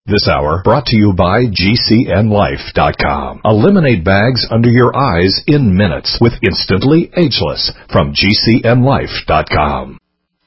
This hour brought to you by GCNLife.com. Eliminate bags under your eyes in minutes with Instantly Ageless from GCNLife.com.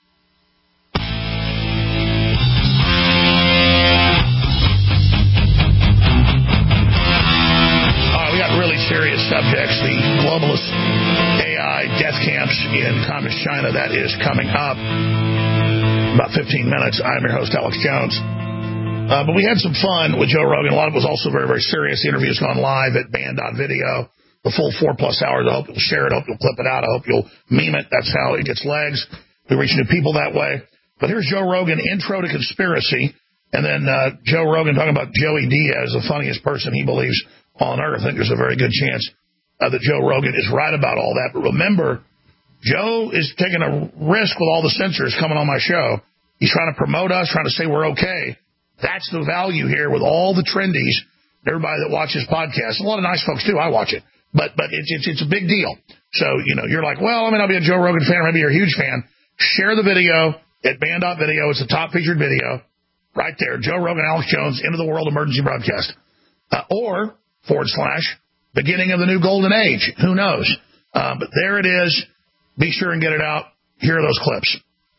We got really serious subjects. The globalist AI death camps in Communist China, that is coming up in about 15 minutes. I'm your host, Alex Jones. But we had some fun with Joe Rogan. A lot of it was also very, very serious. The interview's gone live at band.video. The full 4+ hours. I hope you'll share it. I hope you'll clip it out. I hope you'll meme it. That's how it gets legs. We reach new people that way. But here's Joe Rogan, intro to conspiracy. And then Joe Rogan talking about Joey Diaz, the funniest person he believes on earth. I think there's a very good chance that Joe Rogan is right about all that. But remember, Joe is taking a risk with all the censors coming on my show. He's trying to promote us, trying to say we're okay. That's the value here with all the trendies, everybody that watches podcasts. A lot of nice folks, too. I watch it. But it's a big deal. So, you're like, well, I mean, I'll be a Joe Rogan fan, or maybe you're a huge fan. Share the video at band.video. It's the top featured video right there. Joe Rogan, Alex Jones, End of the World Emergency Broadcast. Or / beginning of the new golden age. Who knows? But there it is. Be sure and get it out. Here are those clips.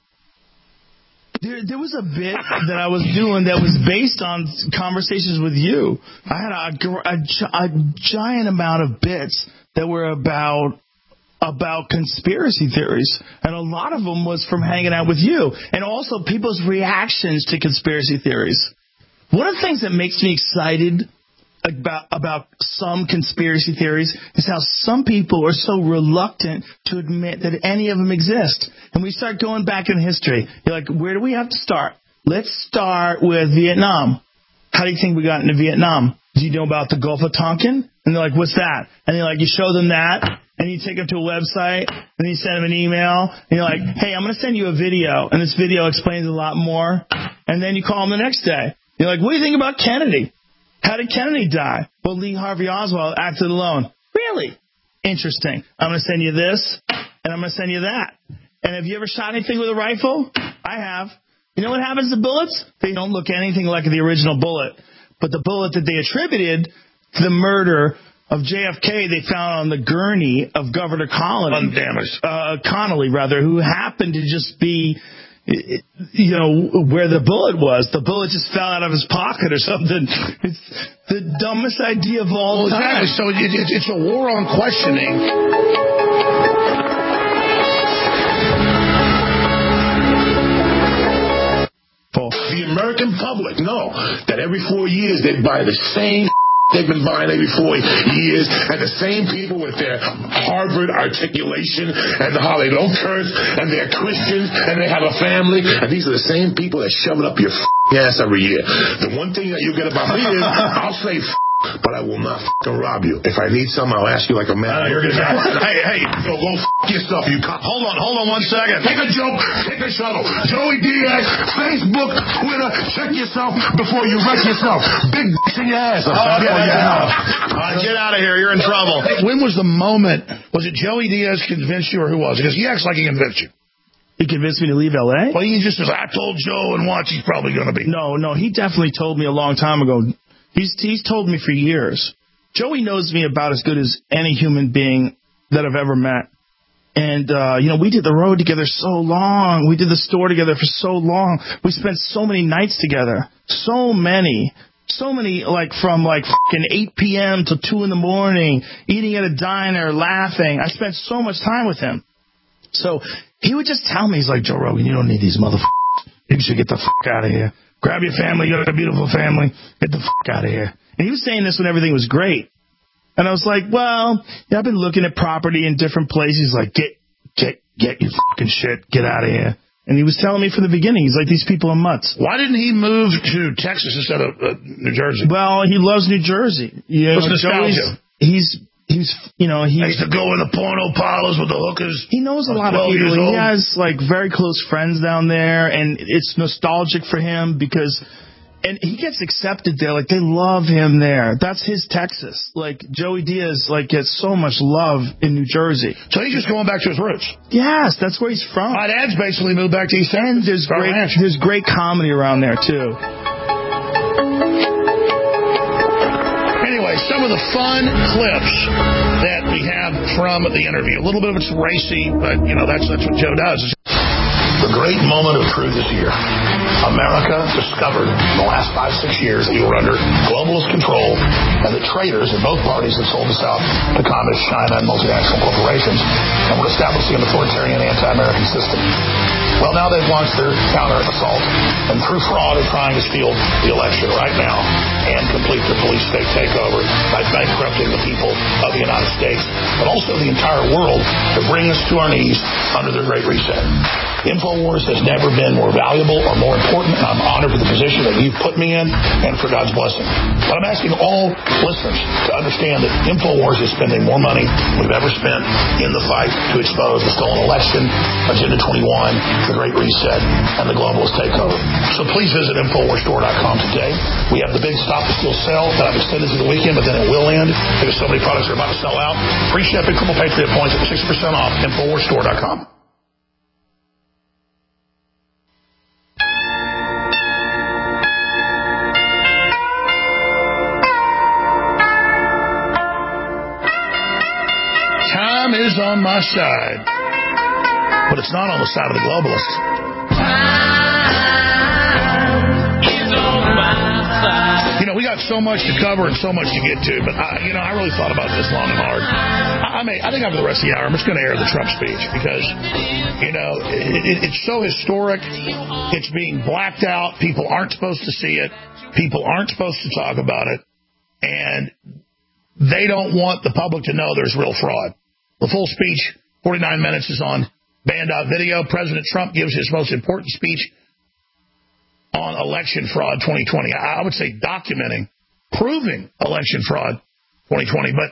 There was a bit that I was doing that was based on conversations with you. I had a giant amount of bits that were about conspiracy theories, and a lot of them was from hanging out with you, and also people's reactions to conspiracy theories. One of the things that makes me excited about some conspiracy theories is how some people are so reluctant to admit that any of them exist. And we start going back in history. You're like, where do we have to start? Let's start with Vietnam. How do you think we got into Vietnam? Do you know about the Gulf of Tonkin? And they're like, what's that? And you're like, you show them that, and you take them to a website, and you send them an email, and you're like, hey, I'm going to send you a video, and this video explains a lot more. And then you call them the next day. You're like, what do you think about Kennedy? How did Kennedy die? Well, Lee Harvey Oswald acted alone. Really? Interesting. I'm going to send you this, and I'm going to send you that. And have you ever shot anything with a rifle? I have. You know what happens to bullets? They don't look anything like the original bullet. But the bullet that they attributed to the murder of JFK, they found on the gurney of Governor Connolly. Undamaged. Connolly, who happened to just be... where the bullet was. The bullet just fell out of his pocket or something. It's the dumbest idea of all time. Exactly. So it's a war on questioning. The American public know that every 4 years they buy the same they've been buying every 4 years, and the same people with their Harvard articulation and how they don't curse, and they're Christians, and they have a family, and these are the same people that shove it up your ass every year. The one thing that you get about me is, I'll say but I will not rob you. If I need something, I'll ask you like a man. Hey, go yourself, you cop. Hold on 1 second. Take a joke, take a shuttle. Joey Diaz, Facebook, Twitter, check yourself before you wreck yourself. Big in your ass. Get out of here, you're in trouble. When was the moment, was it Joey Diaz convinced you, or who was it? Because he acts like he convinced you. He convinced me to leave L.A.? Well, he just says, I told Joe, and watch, he's probably going to be. No, he definitely told me a long time ago. He's told me for years. Joey knows me about as good as any human being that I've ever met. And, we did the road together so long. We did the store together for so long. We spent so many nights together. So many, from fucking 8 p.m. till 2 in the morning, eating at a diner, laughing. I spent so much time with him. So he would just tell me, he's like, Joe Rogan, you don't need these motherfuckers. You should get the fuck out of here. Grab your family. You got a beautiful family. Get the fuck out of here. And he was saying this when everything was great. And I was like, well, I've been looking at property in different places. He's like, get your fucking shit. Get out of here. And he was telling me from the beginning, he's like, these people are mutts. Why didn't he move to Texas instead of New Jersey? Well, he loves New Jersey. What's nostalgia? He used to go in the porno parlors with the hookers. He knows a lot of people. He has very close friends down there, and it's nostalgic for him because And he gets accepted there. Like, they love him there. That's his Texas. Like, Joey Diaz, like, gets so much love in New Jersey. So he's just going back to his roots. Yes, that's where he's from. My dad's basically moved back to East Texas. And there's great comedy around there, too. of the fun clips that we have from the interview. A little bit of it's racy, but, that's what Joe does. The great moment of truth is here. America discovered in the last 5-6 years that we were under globalist control and the traitors in both parties had sold us out to Communist China and multinational corporations and were establishing an authoritarian anti-American system. Well, now they've launched their counter-assault and through fraud are trying to steal the election right now and complete their police state takeover by bankrupting the people of the United States, but also the entire world to bring us to our knees under their Great Reset. InfoWars has never been more valuable or more important, and I'm honored for the position that you've put me in and for God's blessing. But I'm asking all listeners to understand that InfoWars is spending more money than we've ever spent in the fight to expose the stolen election, Agenda 21, the Great Reset, and the globalist takeover. So please visit InfoWarsStore.com today. We have the big Stop the Steal sale that I've extended through the weekend, but then it will end because so many products are about to sell out. Free shipping, Criminal Patriot points at 60% off, InfoWarsStore.com. Time is on my side, but it's not on the side of the globalists. We got so much to cover and so much to get to, but I really thought about this long and hard. I think after the rest of the hour, I'm just going to air the Trump speech because, it's so historic. It's being blacked out. People aren't supposed to see it. People aren't supposed to talk about it. And they don't want the public to know there's real fraud. The full speech, 49 minutes, is on Band.video. President Trump gives his most important speech on election fraud 2020. I would say documenting, proving election fraud 2020. But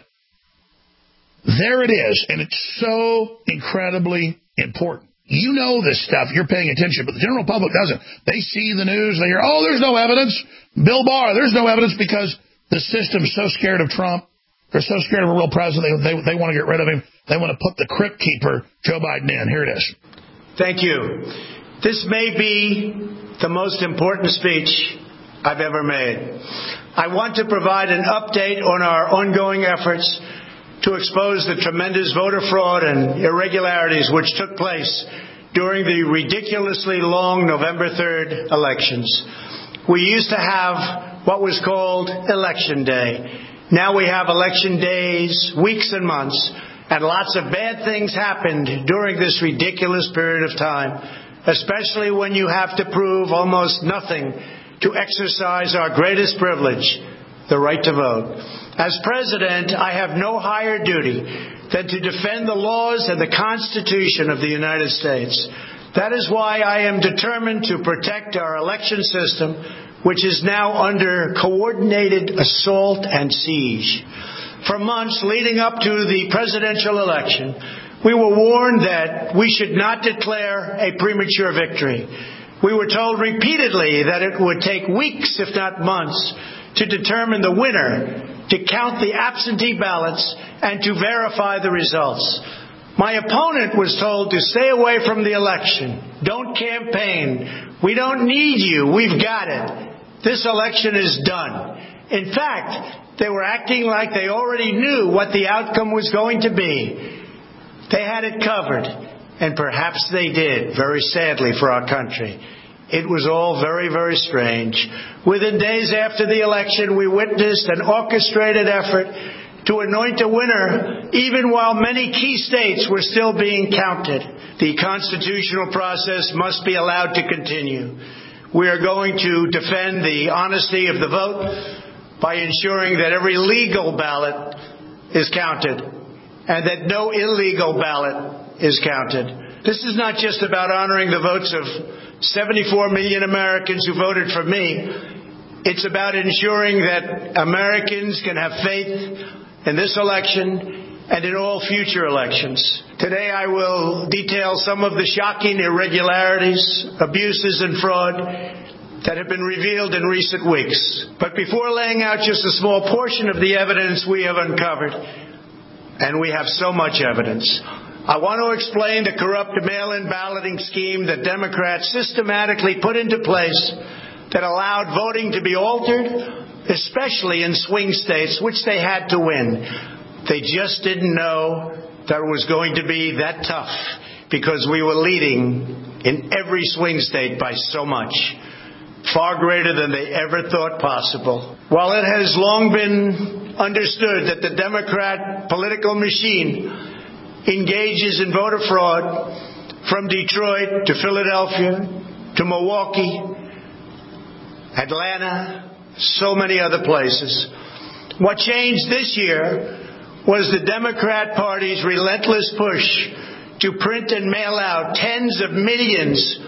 there it is, and it's so incredibly important. You know this stuff. You're paying attention, but the general public doesn't. They see the news. They hear, there's no evidence. Bill Barr, there's no evidence because the system's so scared of Trump. They're so scared of a real president, they want to get rid of him. They want to put the crypt keeper, Joe Biden, in. Here it is. Thank you. This may be the most important speech I've ever made. I want to provide an update on our ongoing efforts to expose the tremendous voter fraud and irregularities which took place during the ridiculously long November 3rd elections. We used to have what was called Election Day. Now we have election days, weeks and months, and lots of bad things happened during this ridiculous period of time, especially when you have to prove almost nothing to exercise our greatest privilege, the right to vote. As president, I have no higher duty than to defend the laws and the Constitution of the United States. That is why I am determined to protect our election system, which is now under coordinated assault and siege. For months leading up to the presidential election, we were warned that we should not declare a premature victory. We were told repeatedly that it would take weeks, if not months, to determine the winner, to count the absentee ballots, and to verify the results. My opponent was told to stay away from the election. Don't campaign. We don't need you. We've got it. This election is done. In fact, they were acting like they already knew what the outcome was going to be. They had it covered, and perhaps they did, very sadly for our country. It was all very, very strange. Within days after the election, we witnessed an orchestrated effort to anoint a winner, even while many key states were still being counted. The constitutional process must be allowed to continue. We are going to defend the honesty of the vote by ensuring that every legal ballot is counted and that no illegal ballot is counted. This is not just about honoring the votes of 74 million Americans who voted for me. It's about ensuring that Americans can have faith in this election and in all future elections. Today I will detail some of the shocking irregularities, abuses, and fraud that have been revealed in recent weeks. But before laying out just a small portion of the evidence we have uncovered, and we have so much evidence, I want to explain the corrupt mail-in balloting scheme that Democrats systematically put into place that allowed voting to be altered, especially in swing states, which they had to win. They just didn't know that it was going to be that tough because we were leading in every swing state by so much, far greater than they ever thought possible. While it has long been understood that the Democrat political machine engages in voter fraud from Detroit to Philadelphia to Milwaukee, Atlanta, so many other places. What changed this year was the Democrat Party's relentless push to print and mail out tens of millions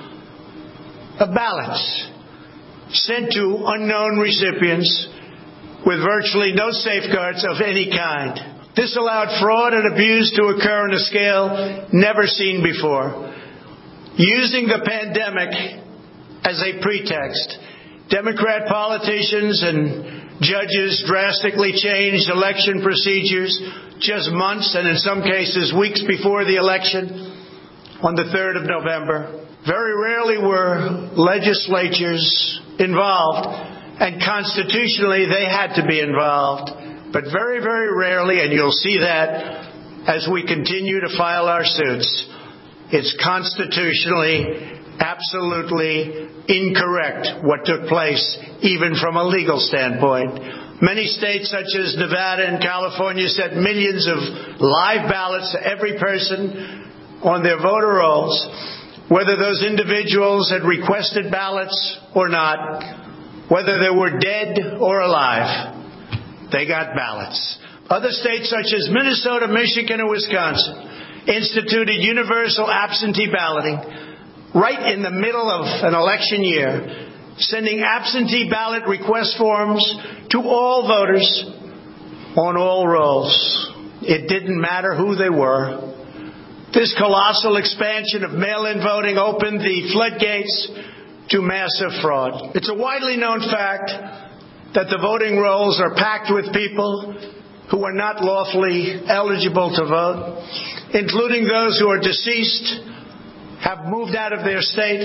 of ballots sent to unknown recipients with virtually no safeguards of any kind. This allowed fraud and abuse to occur on a scale never seen before. Using the pandemic as a pretext, Democrat politicians and judges drastically changed election procedures just months and in some cases weeks before the election on the 3rd of November. Very rarely were legislatures involved, and constitutionally they had to be involved. But very, very rarely, and you'll see that as we continue to file our suits, it's constitutionally absolutely incorrect what took place, even from a legal standpoint. Many states, such as Nevada and California, sent millions of live ballots to every person on their voter rolls, whether those individuals had requested ballots or not, whether they were dead or alive. They got ballots. Other states, such as Minnesota, Michigan, and Wisconsin, instituted universal absentee balloting right in the middle of an election year, sending absentee ballot request forms to all voters on all rolls. It didn't matter who they were. This colossal expansion of mail-in voting opened the floodgates to massive fraud. It's a widely known fact that the voting rolls are packed with people who are not lawfully eligible to vote, including those who are deceased, have moved out of their state,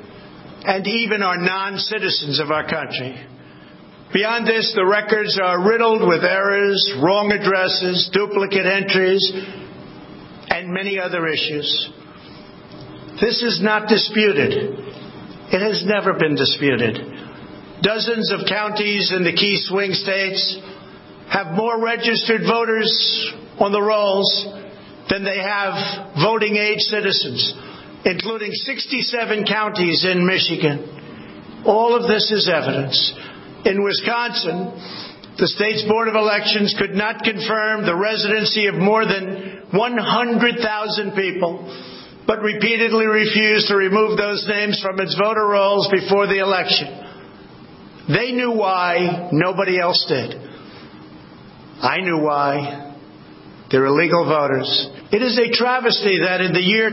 and even are non-citizens of our country. Beyond this, the records are riddled with errors, wrong addresses, duplicate entries, and many other issues. This is not disputed. It has never been disputed. Dozens of counties in the key swing states have more registered voters on the rolls than they have voting-age citizens, including 67 counties in Michigan. All of this is evidence. In Wisconsin, the state's Board of Elections could not confirm the residency of more than 100,000 people, but repeatedly refused to remove those names from its voter rolls before the election. They knew why. Nobody else did. I knew why. They're illegal voters. It is a travesty that in the year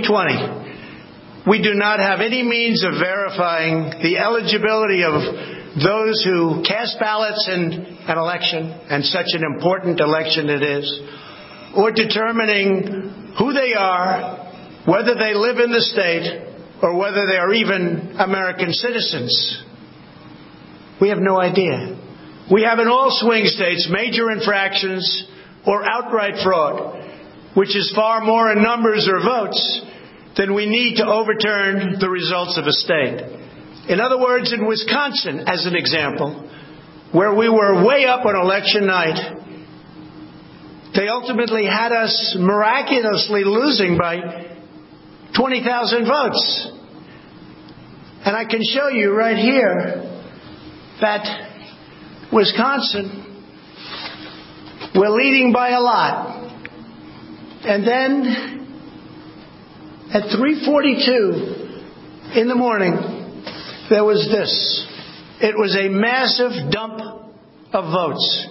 2020, we do not have any means of verifying the eligibility of those who cast ballots in an election, and such an important election it is, or determining who they are, whether they live in the state, or whether they are even American citizens. We have no idea. We have in all swing states major infractions or outright fraud, which is far more in numbers or votes than we need to overturn the results of a state. In other words, in Wisconsin, as an example, where we were way up on election night, they ultimately had us miraculously losing by 20,000 votes. And I can show you right here that Wisconsin, we're leading by a lot. And then at 3:42 in the morning, there was this. It was a massive dump of votes.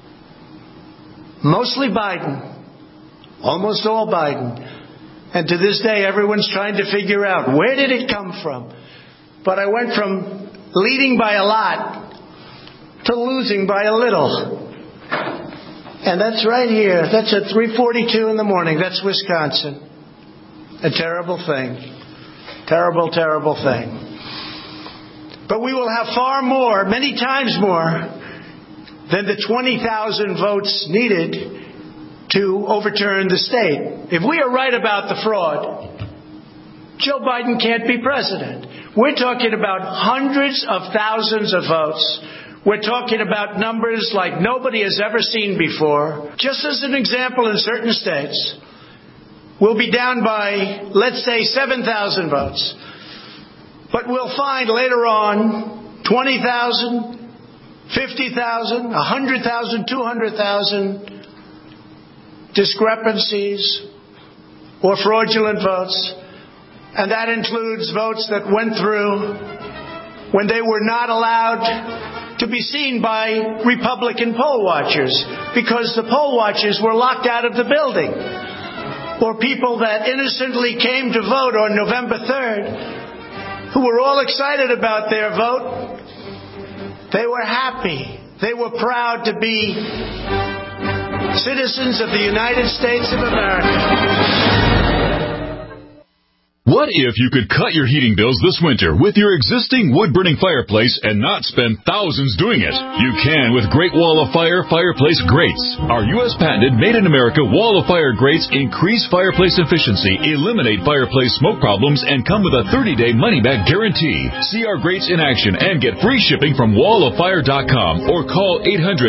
Mostly Biden. Almost all Biden. And to this day, everyone's trying to figure out, where did it come from? But I went from leading by a lot to losing by a little. And that's right here. That's at 3:42 in the morning. That's Wisconsin. A terrible thing. Terrible, terrible thing. But we will have far more, many times more, than the 20,000 votes needed to overturn the state. If we are right about the fraud, Joe Biden can't be president. We're talking about hundreds of thousands of votes. We're talking about numbers like nobody has ever seen before. Just as an example, in certain states, we'll be down by, let's say, 7,000 votes. But we'll find later on 20,000, 50,000, 100,000, 200,000 discrepancies or fraudulent votes. And that includes votes that went through when they were not allowed to be seen by Republican poll watchers because the poll watchers were locked out of the building. Or people that innocently came to vote on November 3rd who were all excited about their vote. They were happy. They were proud to be citizens of the United States of America. What if you could cut your heating bills this winter with your existing wood-burning fireplace and not spend thousands doing it? You can with Great Wall of Fire fireplace grates. Our U.S. patented made-in-America Wall of Fire grates increase fireplace efficiency, eliminate fireplace smoke problems, and come with a 30-day money-back guarantee. See our grates in action and get free shipping from walloffire.com or call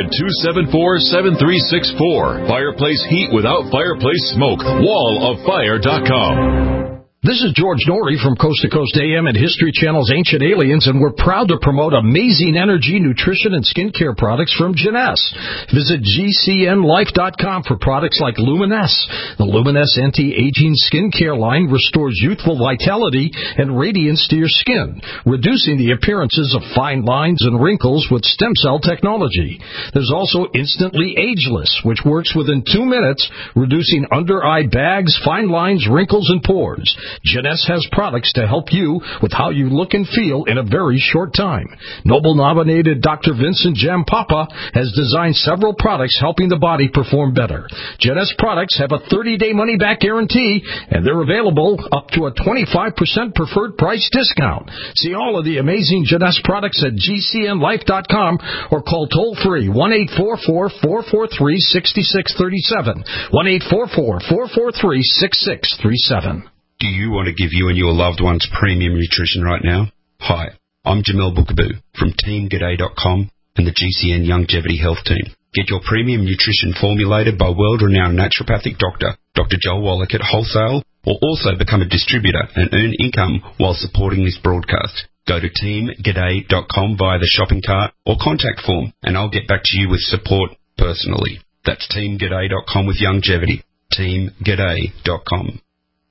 800-274-7364. Fireplace heat without fireplace smoke. walloffire.com. This is George Norrie from Coast to Coast AM and History Channel's Ancient Aliens, and we're proud to promote amazing energy, nutrition, and skincare products from Jeunesse. Visit GCNLife.com for products like Luminesce. The Luminesce anti-aging skincare line restores youthful vitality and radiance to your skin, reducing the appearances of fine lines and wrinkles with stem cell technology. There's also Instantly Ageless, which works within 2 minutes, reducing under-eye bags, fine lines, wrinkles, and pores. Jeunesse has products to help you with how you look and feel in a very short time. Nobel-nominated Dr. Vincent Jampapa has designed several products helping the body perform better. Jeunesse products have a 30-day money-back guarantee, and they're available up to a 25% preferred price discount. See all of the amazing Jeunesse products at GCNLife.com or call toll-free 1-844-443-6637, 1-844-443-6637. Do you want to give you and your loved ones premium nutrition right now? Hi, I'm Jamel Bookaboo from TeamGaday.com and the GCN Longevity Health Team. Get your premium nutrition formulated by world-renowned naturopathic doctor, Dr. Joel Wallach at wholesale, or also become a distributor and earn income while supporting this broadcast. Go to TeamGaday.com via the shopping cart or contact form, and I'll get back to you with support personally. That's TeamGaday.com with longevity. TeamGaday.com.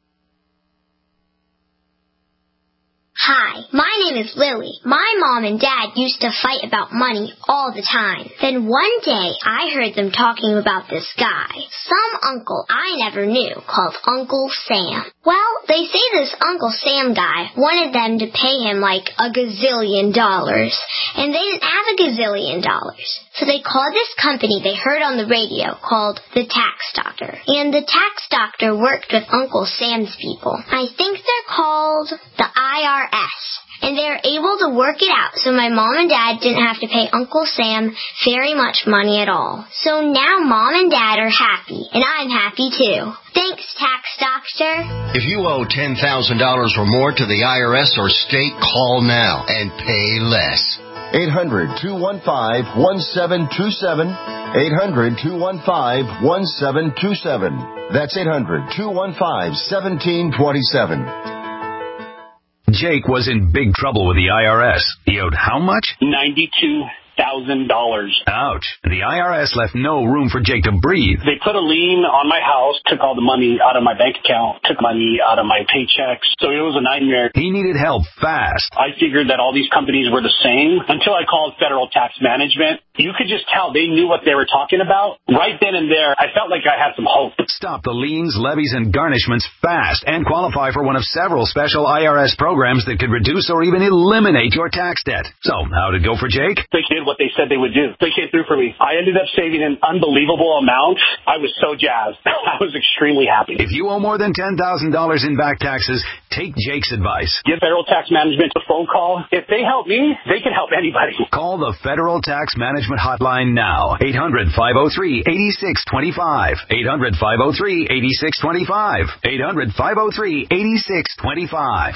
Hi, my name is Lily. My mom and dad used to fight about money all the time. Then one day, I heard them talking about this guy, some uncle I never knew, called Uncle Sam. Well, they say this Uncle Sam guy wanted them to pay him like $1 gazillion, and they didn't have $1 gazillion. So they called this company they heard on the radio called the Tax Doctor. And the Tax Doctor worked with Uncle Sam's people. I think they're called the IRS. And they're able to work it out so my mom and dad didn't have to pay Uncle Sam very much money at all. So now mom and dad are happy, and I'm happy too. Thanks, Tax Doctor. If you owe $10,000 or more to the IRS or state, call now and pay less. 800-215-1727. 800-215-1727. That's 800-215-1727. Jake was in big trouble with the IRS. He owed how much? $92,000. Ouch. The IRS left no room for Jake to breathe. They put a lien on my house, took all the money out of my bank account, took money out of my paychecks. So it was a nightmare. He needed help fast. I figured that all these companies were the same until I called Federal Tax Management. you could just tell they knew what they were talking about. Right then and there, I felt like I had some hope. Stop the liens, levies, and garnishments fast and qualify for one of several special IRS programs that could reduce or even eliminate your tax debt. So, how'd it go for Jake? They did what they said they would do. They came through for me. I ended up saving an unbelievable amount. I was so jazzed. I was extremely happy. If you owe more than $10,000 in back taxes, take Jake's advice. Give Federal Tax Management a phone call. If they help me, they can help anybody. Call the Federal Tax Management Hotline now. 800-503-8625. 800-503-8625. 800-503-8625.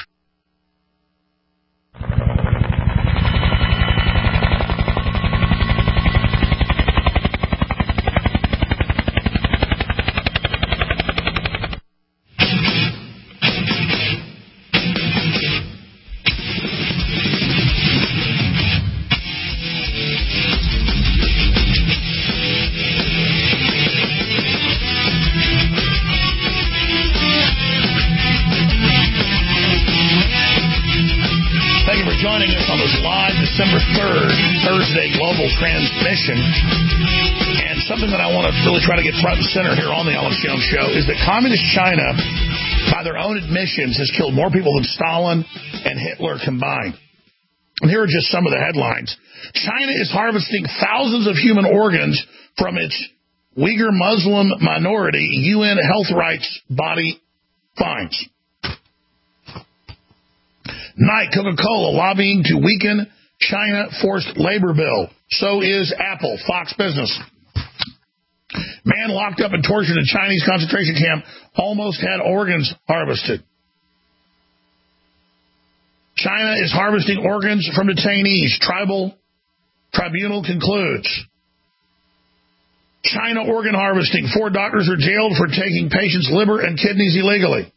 Joining us on this live December 3rd, Thursday global transmission. And something that I want to really try to get front and center here on the Alex Jones Show is that Communist China, by their own admissions, has killed more people than Stalin and Hitler combined. And here are just some of the headlines. China is harvesting thousands of human organs from its Uyghur Muslim minority. UN health rights body finds. Nike, Coca-Cola lobbying to weaken China forced labor bill. So is Apple, Fox Business. Man locked up and tortured in Chinese concentration camp almost had organs harvested. China is harvesting organs from detainees. Tribunal concludes. China organ harvesting. 4 doctors are jailed for taking patients' liver and kidneys illegally.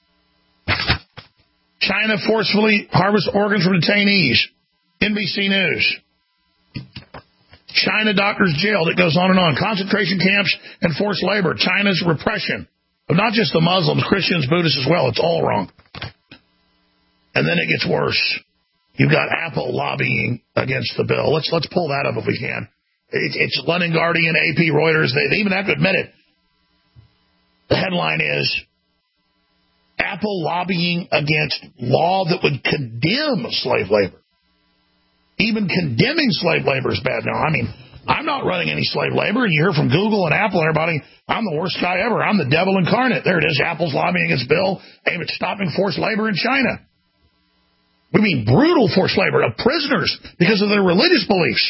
China forcefully harvests organs from detainees. NBC News. China doctors jailed. It goes on and on. Concentration camps and forced labor. China's repression of not just the Muslims, Christians, Buddhists as well. It's all wrong. And then it gets worse. You've got Apple lobbying against the bill. Let's pull that up if we can. It's London Guardian, AP, Reuters. They even have to admit it. The headline is, Apple lobbying against law that would condemn slave labor. Even condemning slave labor is bad now. I mean, I'm not running any slave labor, and you hear from Google and Apple and everybody, I'm the worst guy ever. I'm the devil incarnate. There it is. Apple's lobbying against bill aimed at stopping forced labor in China. We mean brutal forced labor of prisoners because of their religious beliefs.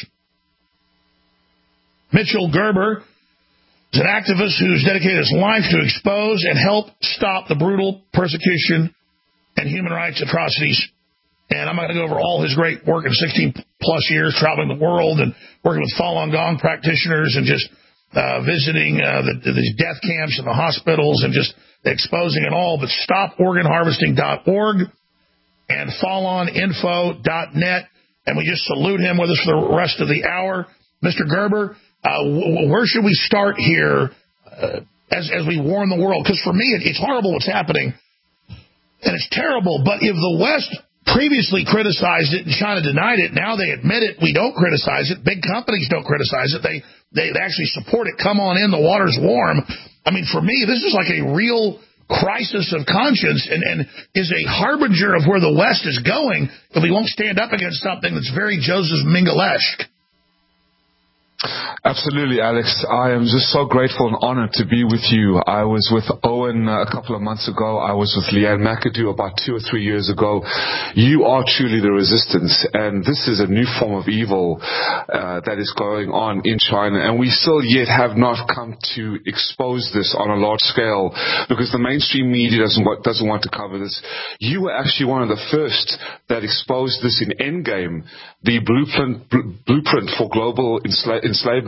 Mitchell Gerber is an activist who's dedicated his life to expose and help stop the brutal persecution and human rights atrocities. And I'm not going to go over all his great work in 16-plus years, traveling the world and working with Falun Gong practitioners and just visiting the death camps and the hospitals and just exposing it all. But StopOrganHarvesting.org and FalunInfo.net. And we just salute him with us for the rest of the hour. Mr. Gerber, where should we start here as we warn the world? Because for me, it's horrible what's happening, and it's terrible. But if the West previously criticized it and China denied it, now they admit it. We don't criticize it. Big companies don't criticize it. They actually support it. Come on in. The water's warm. I mean, for me, this is like a real crisis of conscience and is a harbinger of where the West is going if we won't stand up against something that's very Joseph Mengele-esque. Absolutely, Alex. I am just so grateful and honored to be with you. I was with Owen a couple of months ago. I was with Leanne McAdoo about 2 or 3 years ago. You are truly the resistance, and this is a new form of evil that is going on in China, and we still yet have not come to expose this on a large scale because the mainstream media doesn't want to cover this. You were actually one of the first that exposed this in Endgame, the blueprint for global enslavement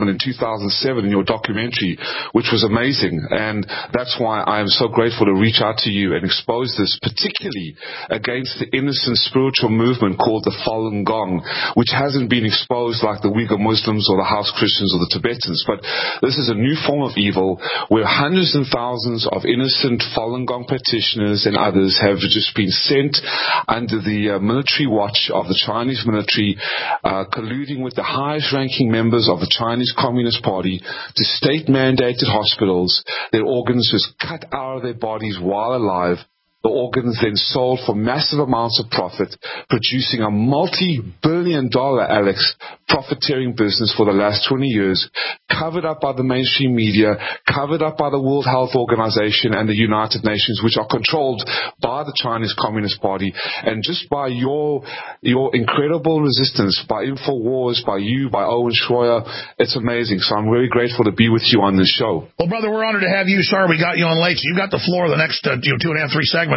in 2007 in your documentary, which was amazing. And that's why I am so grateful to reach out to you and expose this, particularly against the innocent spiritual movement called the Falun Gong, which hasn't been exposed like the Uyghur Muslims or the House Christians or the Tibetans. But this is a new form of evil where hundreds and thousands of innocent Falun Gong practitioners and others have just been sent under the military watch of the Chinese military, colluding with the highest-ranking members of the Chinese Communist Party to state-mandated hospitals. Their organs was cut out of their bodies while alive. The organs then sold for massive amounts of profit, producing a multi-billion-dollar, Alex, profiteering business for the last 20 years, covered up by the mainstream media, covered up by the World Health Organization and the United Nations, which are controlled by the Chinese Communist Party. And just by your incredible resistance, by InfoWars, by you, by Owen Schroyer, it's amazing. So I'm very grateful to be with you on this show. Well, brother, we're honored to have you. Sorry we got you on late. So you've got the floor the next 2.5, 3 segments.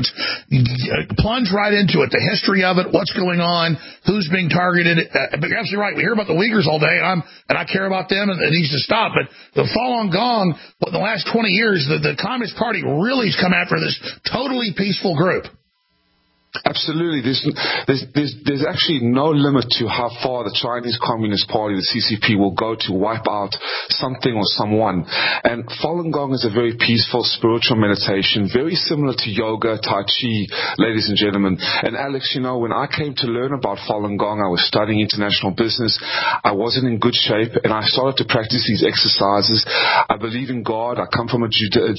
Plunge right into it. The history of it, what's going on, who's being targeted. But you're absolutely right. We hear about the Uyghurs all day, and I care about them, and it needs to stop. But the Falun Gong, in the last 20 years, the Communist Party really has come after this totally peaceful group. Absolutely. There's actually no limit to how far the Chinese Communist Party, the CCP, will go to wipe out something or someone. And Falun Gong is a very peaceful spiritual meditation, very similar to yoga, Tai Chi, ladies and gentlemen. And Alex, when I came to learn about Falun Gong, I was studying international business. I wasn't in good shape, and I started to practice these exercises. I believe in God. I come from a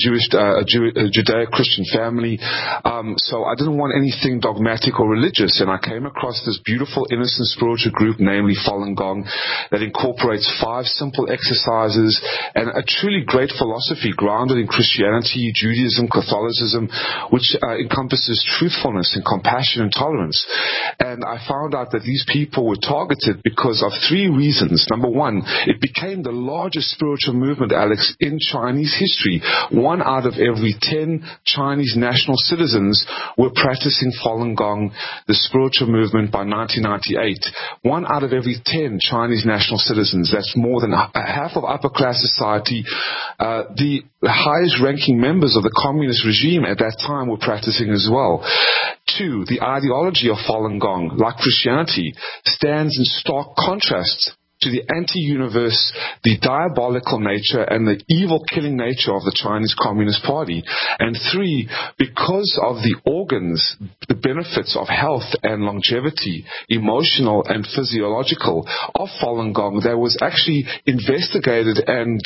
Judeo-Christian family. So I didn't want anything dogmatic or religious, and I came across this beautiful, innocent spiritual group, namely Falun Gong, that incorporates 5 simple exercises and a truly great philosophy grounded in Christianity, Judaism, Catholicism, which encompasses truthfulness and compassion and tolerance. And I found out that these people were targeted because of 3 reasons. Number 1, it became the largest spiritual movement, Alex, in Chinese history. 1 out of every 10 Chinese national citizens were practicing Falun Gong, the spiritual movement, by 1998. 1 out of every 10 Chinese national citizens, that's more than half of upper-class society. The highest-ranking members of the communist regime at that time were practicing as well. 2, the ideology of Falun Gong, like Christianity, stands in stark contrast to the anti-universe, the diabolical nature, and the evil killing nature of the Chinese Communist Party. And 3, because of the organs, the benefits of health and longevity, emotional and physiological, of Falun Gong, that was actually investigated and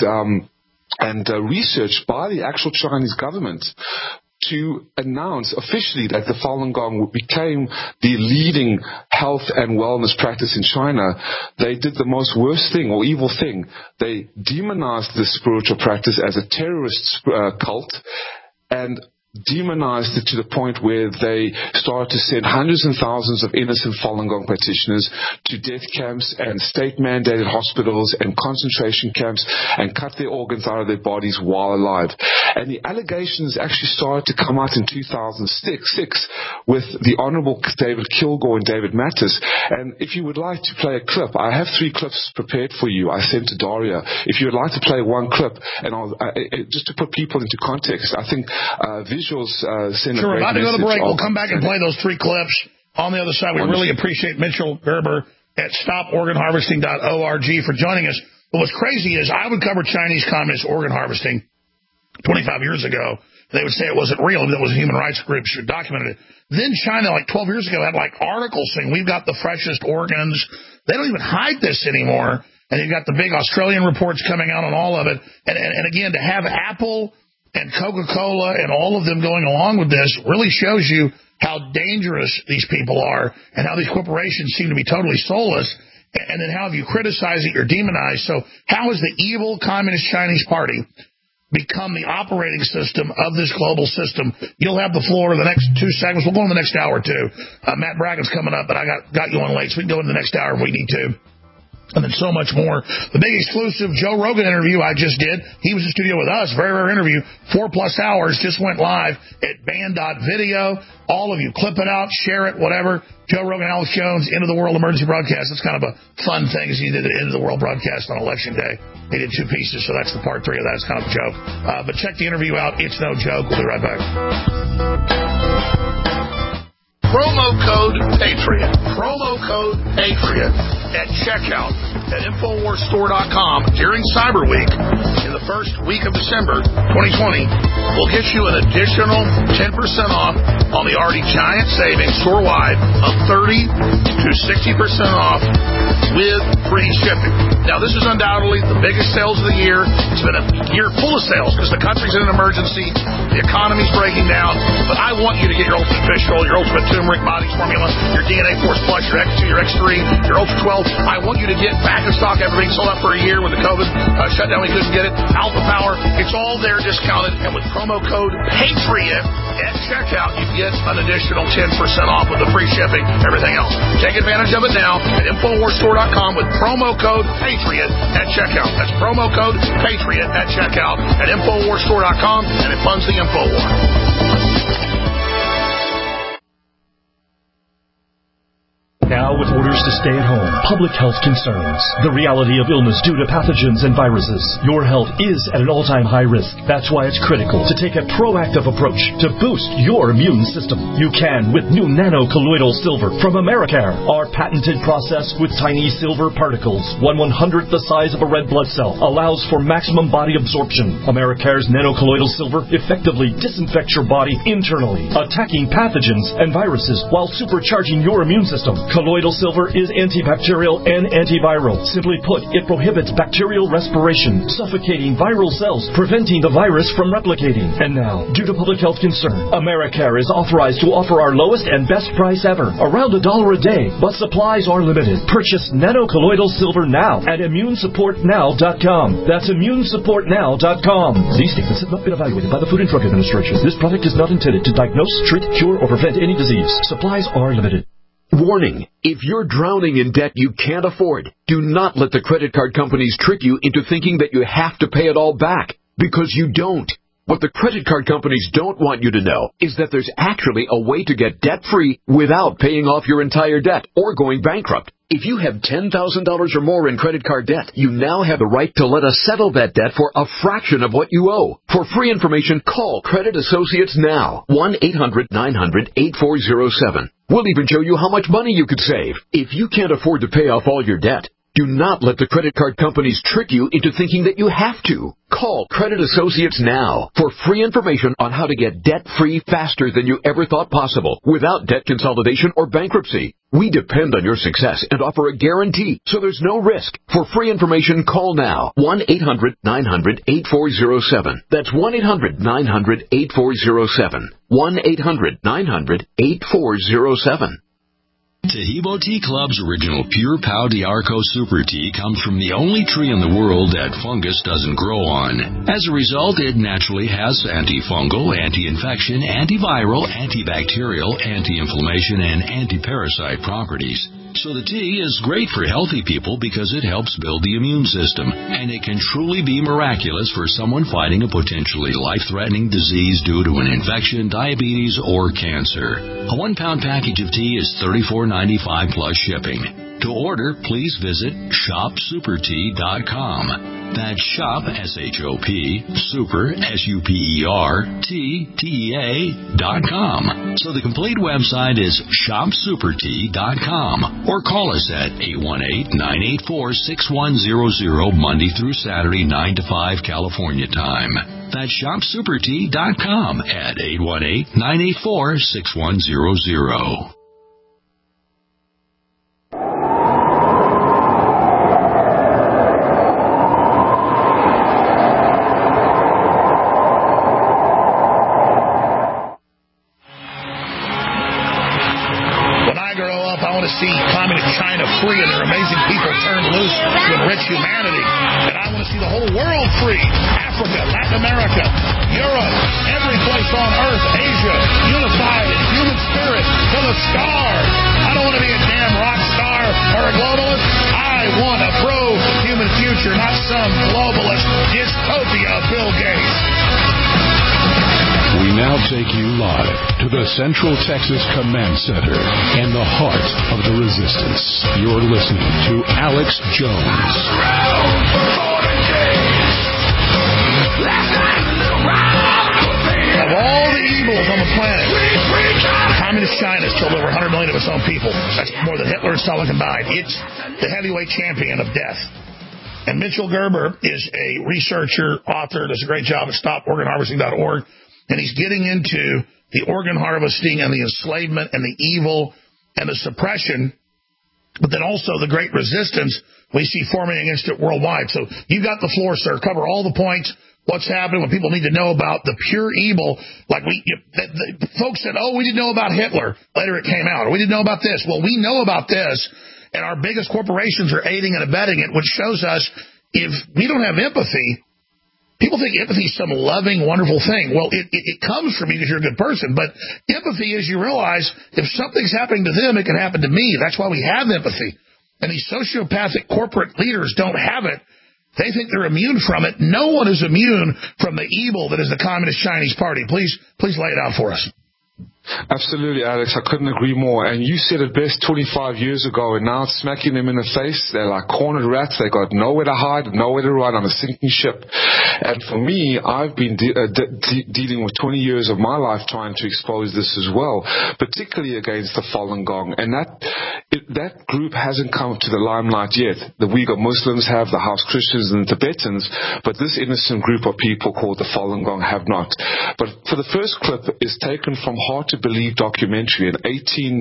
researched by the actual Chinese government to announce officially that the Falun Gong became the leading health and wellness practice in China. They did the most worst thing or evil thing. They demonized this spiritual practice as a terrorist cult and demonized it to the point where they started to send hundreds and thousands of innocent Falun Gong practitioners to death camps and state-mandated hospitals and concentration camps and cut their organs out of their bodies while alive. And the allegations actually started to come out in 2006 with the Honorable David Kilgore and David Mattis. And if you would like to play a clip, I have 3 clips prepared for you. I sent to Daria. If you would like to play 1 clip, and just to put people into context, I think visuals send a great message. Sure, about to go to break. We'll come back and play those 3 clips. On the other side, we really appreciate Mitchell Gerber at StopOrganHarvesting.org for joining us. But what's crazy is I would cover Chinese communist organ harvesting 25 years ago. They would say it wasn't real. That was human rights groups who documented it. Then China, 12 years ago, had articles saying we've got the freshest organs. They don't even hide this anymore. And you've got the big Australian reports coming out on all of it. And again, to have Apple and Coca-Cola and all of them going along with this really shows you how dangerous these people are and how these corporations seem to be totally soulless. And then how if you criticize it, you're demonized. So how has the evil Communist Chinese Party become the operating system of this global system? You'll have the floor in the next 2 segments. We'll go in the next hour, too. Matt Bracken's coming up, but I got you on late, so we can go in the next hour if we need to. And then so much more. The big exclusive Joe Rogan interview I just did. He was in the studio with us. Very rare interview. 4+ hours. Just went live at band.video. All of you, clip it out, share it, whatever. Joe Rogan, Alex Jones, End of the World Emergency Broadcast. It's kind of a fun thing. He did the End of the World broadcast on Election Day. He did 2 pieces, so that's the part 3 of that. It's kind of a joke. But check the interview out. It's no joke. We'll be right back. Promo code Patriot. Promo code Patriot at checkout at InfoWarsStore.com during Cyber Week in the first week of December 2020 will get you an additional 10% off on the already giant savings store-wide of 30 to 60% off with free shipping. Now, this is undoubtedly the biggest sales of the year. It's been a year full of sales because the country's in an emergency. The economy's breaking down. But I want you to get your Ultimate Fish Oil, your Ultimate Turmeric Body Formula, your DNA Force Plus, your X2, your X3, your Ultra 12. I want you to get back in stock after being sold out for a year when the COVID shutdown. We couldn't get it. Alpha Power. It's all there discounted. And with promo code PATRIOT at checkout, you get an additional 10% off with the free shipping, everything else. Take advantage of it now at InfoWarsStore.com with promo code PATRIOT at checkout. That's promo code PATRIOT at checkout at InfoWarsStore.com, and it funds the InfoWar. Now, with orders to stay at home, public health concerns, the reality of illness due to pathogens and viruses, your health is at an all-time high risk. That's why it's critical to take a proactive approach to boost your immune system. You can with new nano-colloidal silver from Americare. Our patented process with tiny silver particles, 1/100th the size of a red blood cell, allows for maximum body absorption. Americare's nano-colloidal silver effectively disinfects your body internally, attacking pathogens and viruses while supercharging your immune system. Colloidal silver is antibacterial and antiviral. Simply put, it prohibits bacterial respiration, suffocating viral cells, preventing the virus from replicating. And now, due to public health concern, Americare is authorized to offer our lowest and best price ever, around $1 a day, but supplies are limited. Purchase nano-colloidal silver now at ImmuneSupportNow.com. That's ImmuneSupportNow.com. These statements have not been evaluated by the Food and Drug Administration. This product is not intended to diagnose, treat, cure, or prevent any disease. Supplies are limited. Warning, if you're drowning in debt you can't afford, do not let the credit card companies trick you into thinking that you have to pay it all back, because you don't. What the credit card companies don't want you to know is that there's actually a way to get debt-free without paying off your entire debt or going bankrupt. If you have $10,000 or more in credit card debt, you now have the right to let us settle that debt for a fraction of what you owe. For free information, call Credit Associates now. 1-800-900-8407. We'll even show you how much money you could save. If you can't afford to pay off all your debt, do not let the credit card companies trick you into thinking that you have to. Call Credit Associates now for free information on how to get debt-free faster than you ever thought possible without debt consolidation or bankruptcy. We depend on your success and offer a guarantee, so there's no risk. For free information, call now. 1-800-900-8407. That's 1-800-900-8407. 1-800-900-8407. Tahibo Tea Club's original Pure Pau D'Arco Super Tea comes from the only tree in the world that fungus doesn't grow on. As a result, it naturally has antifungal, anti-infection, antiviral, antibacterial, anti-inflammation, and anti-parasite properties. So the tea is great for healthy people because it helps build the immune system, and it can truly be miraculous for someone fighting a potentially life-threatening disease due to an infection, diabetes, or cancer. A 1-pound package of tea is $34.95 plus shipping. To order, please visit shopsupertea.com. That's shop, S-H-O-P, super, SUPERTEA.com. So the complete website is shopsupertea.com. Or call us at 818-984-6100 Monday through Saturday, 9 to 5 California time. That's shopsupertea.com at 818-984-6100. See communist China free and their amazing people turned loose to enrich humanity. And I want to see the whole world free. Africa, Latin America, Europe, every place on earth, Asia, unified in human spirit to the stars. I don't want to be a damn rock star or a globalist. I want a pro-human future, not some globalist dystopia of Bill Gates. We now take you live to the Central Texas Command Center and the heart of the resistance. You're listening to Alex Jones. Of all the evils on the planet, Communist China has killed over 100 million of its own people. That's more than Hitler and Stalin combined. It's the heavyweight champion of death. And Mitchell Gerber is a researcher, author, does a great job at StopOrganHarvesting.org. And he's getting into the organ harvesting and the enslavement and the evil and the suppression, but then also the great resistance we see forming against it worldwide. So you got the floor, sir. Cover all the points, what's happening, what people need to know about the pure evil. Like the folks said, oh, we didn't know about Hitler. Later it came out. Or we didn't know about this. Well, we know about this, and our biggest corporations are aiding and abetting it, which shows us if we don't have empathy, people think empathy is some loving, wonderful thing. Well, it comes from you because you're a good person. But empathy is you realize if something's happening to them, it can happen to me. That's why we have empathy. And these sociopathic corporate leaders don't have it. They think they're immune from it. No one is immune from the evil that is the Communist Chinese Party. Please lay it out for us. Absolutely, Alex. I couldn't agree more. And you said it best 25 years ago, and now it's smacking them in the face. They're like cornered rats. They got nowhere to hide, nowhere to run on a sinking ship. And for me, I've been dealing with 20 years of my life trying to expose this as well, particularly against the Falun Gong. And that group hasn't come to the limelight yet. The Uyghur Muslims have, the House Christians and the Tibetans, but this innocent group of people called the Falun Gong have not. But for the first clip is taken from Hard to Believe documentary, an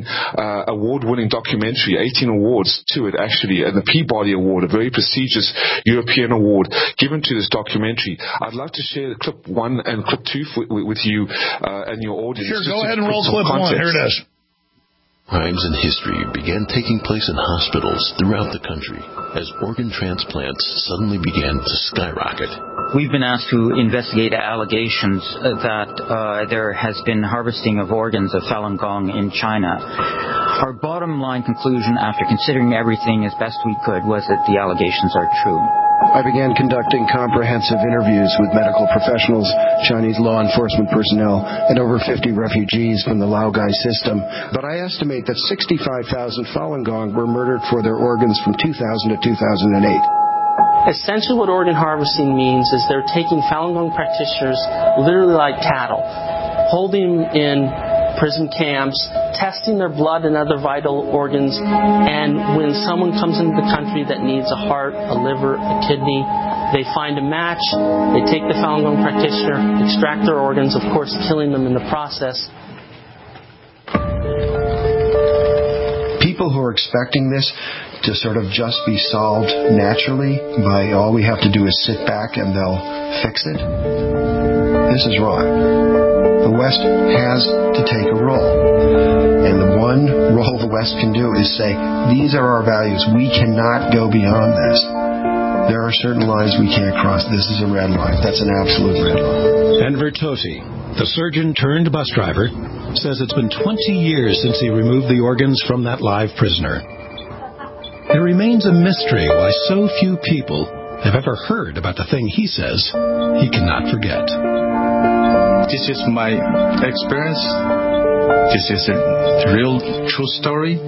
18 award-winning documentary, 18 awards to it actually, and the Peabody Award, a very prestigious European award given to this documentary. I'd love to share clip 1 and clip 2 with you and your audience. Sure, go ahead and roll clip 1. Here it is. Crimes in history began taking place in hospitals throughout the country as organ transplants suddenly began to skyrocket. We've been asked to investigate allegations that there has been harvesting of organs of Falun Gong in China. Our bottom line conclusion, after considering everything as best we could, was that the allegations are true. I began conducting comprehensive interviews with medical professionals, Chinese law enforcement personnel, and over 50 refugees from the Laogai system. But I estimate that 65,000 Falun Gong were murdered for their organs from 2000 to 2008. Essentially what organ harvesting means is they're taking Falun Gong practitioners literally like cattle, holding them in prison camps, testing their blood and other vital organs, and when someone comes into the country that needs a heart, a liver, a kidney, they find a match, they take the Falun Gong practitioner, extract their organs, of course killing them in the process. People who are expecting this to sort of just be solved naturally by all we have to do is sit back and they'll fix it, this is wrong. The West has to take a role. And the one role the West can do is say, these are our values. We cannot go beyond this. There are certain lines we can't cross. This is a red line. That's an absolute red line. Enver Tosi, the surgeon turned bus driver, says it's been 20 years since he removed the organs from that live prisoner. It remains a mystery why so few people have ever heard about the thing he says he cannot forget. This is my experience. This is a real, true story.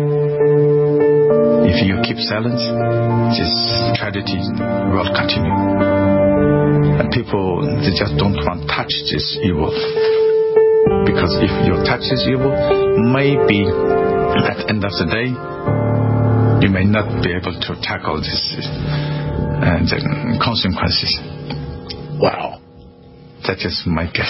If you keep silent, this tragedy will continue. And people, they just don't want to touch this evil. Because if you touch this evil, maybe at the end of the day, you may not be able to tackle this the consequences. Wow. That is my guess.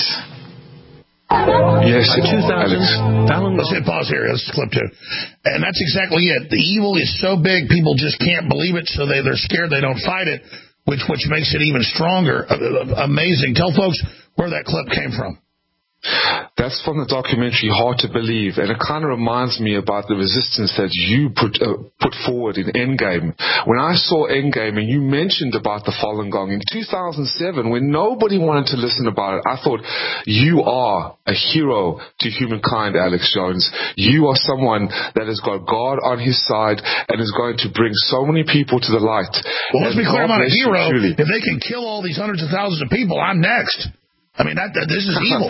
Yes, Alex. Let's hit pause here. Let's clip 2. And that's exactly it. The evil is so big, people just can't believe it, so they're scared they don't fight it, which makes it even stronger. Amazing. Tell folks where that clip came from. That's from the documentary Hard to Believe, and it kind of reminds me about the resistance that you put forward in Endgame. When I saw Endgame and you mentioned about the Falun Gong in 2007, when nobody wanted to listen about it, I thought, you are a hero to humankind, Alex Jones. You are someone that has got God on his side and is going to bring so many people to the light. Well, let's be clear, I'm not a hero. Truly. If they can kill all these hundreds of thousands of people, I'm next. I mean, this is evil.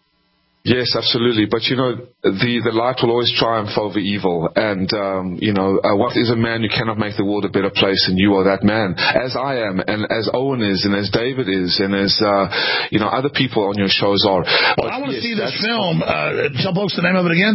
Yes, absolutely. But, the light will always triumph over evil. And, what is a man? You cannot make the world a better place, and you are that man. As I am, and as Owen is, and as David is, and as, other people on your shows are. Well, I want to see this film. Tell folks the name of it again.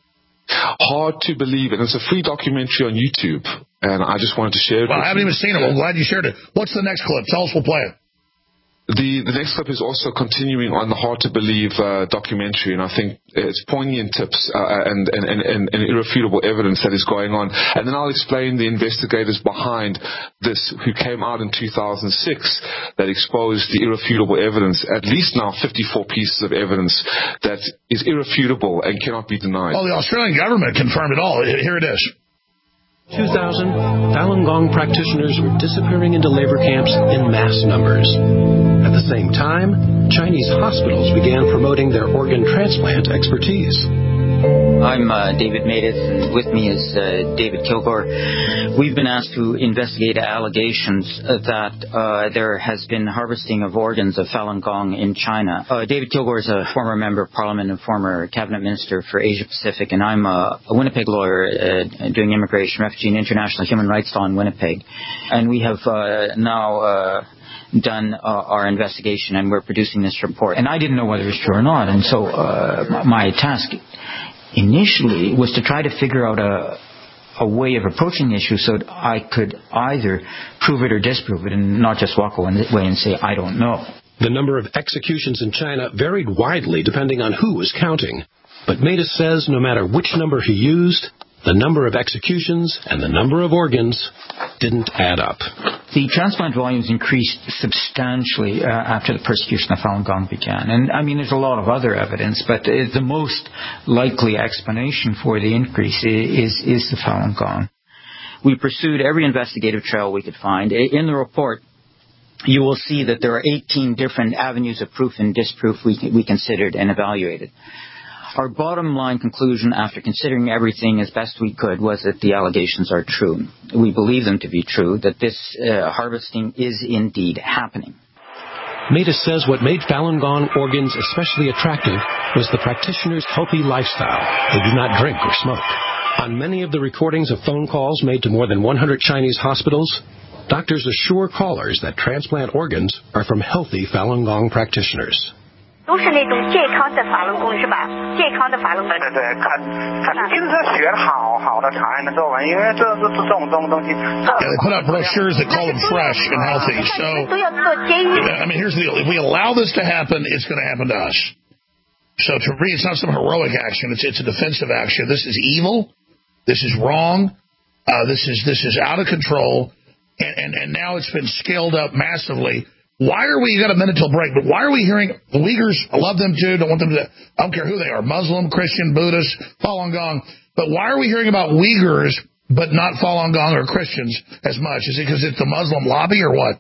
Hard to Believe, and it's a free documentary on YouTube. And I just wanted to share it with you. I haven't even seen it. Well, glad you shared it. What's the next clip? Tell us, we'll play it. The next clip is also continuing on the Hard to Believe documentary, and I think it's poignant tips and irrefutable evidence that is going on. And then I'll explain the investigators behind this who came out in 2006 that exposed the irrefutable evidence, at least now 54 pieces of evidence that is irrefutable and cannot be denied. Oh, the Australian government confirmed it all. Here it is. 2000, Falun Gong practitioners were disappearing into labor camps in mass numbers. At the same time, Chinese hospitals began promoting their organ transplant expertise. I'm David Matus, and with me is David Kilgore. We've been asked to investigate allegations that there has been harvesting of organs of Falun Gong in China. David Kilgore is a former member of Parliament and former cabinet minister for Asia Pacific, and I'm a Winnipeg lawyer doing immigration, refugee, and international human rights law in Winnipeg. And we have now done our investigation, and we're producing this report. And I didn't know whether it was true or not, and so my task initially was to try to figure out a way of approaching the issue so that I could either prove it or disprove it and not just walk away and say, I don't know. The number of executions in China varied widely depending on who was counting. But Matus says no matter which number he used, the number of executions and the number of organs didn't add up. The transplant volumes increased substantially after the persecution of Falun Gong began. And, I mean, there's a lot of other evidence, but the most likely explanation for the increase is the Falun Gong. We pursued every investigative trail we could find. In the report, you will see that there are 18 different avenues of proof and disproof we considered and evaluated. Our bottom line conclusion after considering everything as best we could was that the allegations are true. We believe them to be true, that this harvesting is indeed happening. Matus says what made Falun Gong organs especially attractive was the practitioners' healthy lifestyle. They do not drink or smoke. On many of the recordings of phone calls made to more than 100 Chinese hospitals, doctors assure callers that transplant organs are from healthy Falun Gong practitioners. 都是那种健康的法轮功是吧？健康的法轮功。对，看平时学的好的才能做完，因为这种东西。 Yeah, they put out brochures that call them fresh and healthy. So, I mean, here's the deal: if we allow this to happen, it's going to happen to us. So to read, it's not some heroic action; it's a defensive action. This is evil. This is wrong. This is out of control, and now it's been scaled up massively. Why are we, you got a minute till break, but why are we hearing the Uyghurs, I love them too, don't want them to, I don't care who they are, Muslim, Christian, Buddhist, Falun Gong, but why are we hearing about Uyghurs but not Falun Gong or Christians as much? Is it because it's the Muslim lobby or what?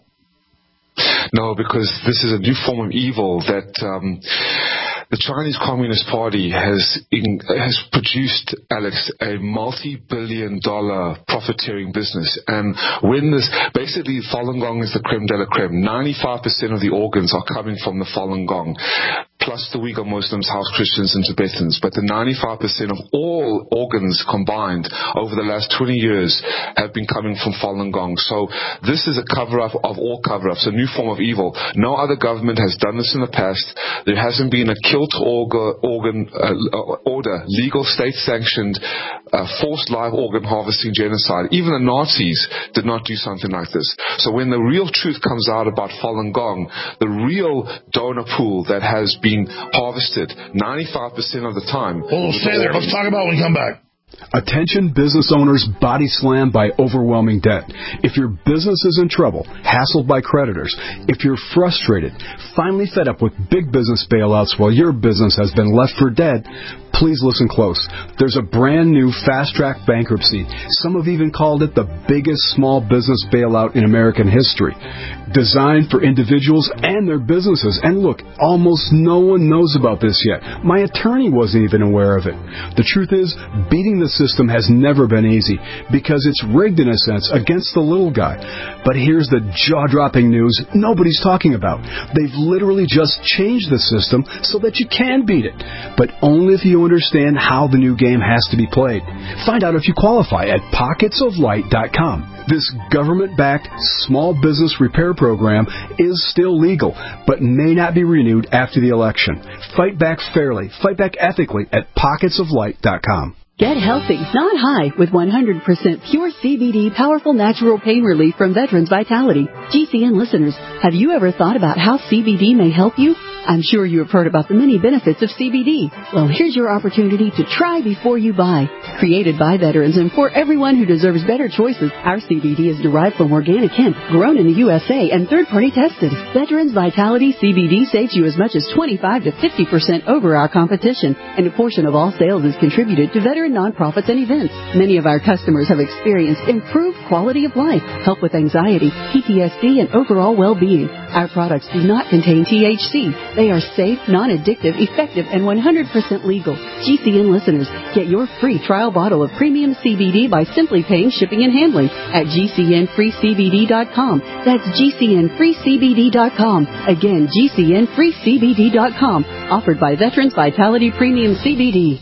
No, because this is a new form of evil that the Chinese Communist Party has produced, Alex, a multi-billion-dollar profiteering business. And when basically Falun Gong is the creme de la creme. 95% of the organs are coming from the Falun Gong, plus the Uyghur Muslims, House Christians, and Tibetans. But the 95% of all organs combined over the last 20 years have been coming from Falun Gong. So this is a cover-up of all cover-ups, a new form of evil. No other government has done this in the past. There hasn't been a kilt order, legal state-sanctioned, forced live organ harvesting genocide. Even the Nazis did not do something like this. So when the real truth comes out about Falun Gong, the real donor pool that has been harvested 95% of the time. Well, we'll stay there. Let's talk about it when we come back. Attention business owners body slammed by overwhelming debt. If your business is in trouble, hassled by creditors, if you're frustrated, finally fed up with big business bailouts while your business has been left for dead, please listen close. There's a brand new fast-track bankruptcy. Some have even called it the biggest small business bailout in American history. Designed for individuals and their businesses. And look, almost no one knows about this yet. My attorney wasn't even aware of it. The truth is, beating the system has never been easy because it's rigged in a sense against the little guy. But here's the jaw-dropping news nobody's talking about. They've literally just changed the system so that you can beat it, but only if you understand how the new game has to be played. Find out if you qualify at pocketsoflight.com. This government-backed small business repair program is still legal, but may not be renewed after the election. Fight back fairly, fight back ethically at pocketsoflight.com. Get healthy, not high, with 100% pure CBD powerful natural pain relief from Veterans Vitality. GCN listeners, have you ever thought about how CBD may help you? I'm sure you have heard about the many benefits of CBD. Well, here's your opportunity to try before you buy. Created by veterans and for everyone who deserves better choices, our CBD is derived from organic hemp, grown in the USA, and third-party tested. Veterans Vitality CBD saves you as much as 25 to 50% over our competition, and a portion of all sales is contributed to veteran nonprofits and events. Many of our customers have experienced improved quality of life, help with anxiety, PTSD, and overall well-being. Our products do not contain THC. They are safe, non-addictive, effective, and 100% legal. GCN listeners, get your free trial bottle of premium CBD by simply paying shipping and handling at GCNFreeCBD.com. That's GCNFreeCBD.com. Again, GCNFreeCBD.com. Offered by Veterans Vitality Premium CBD.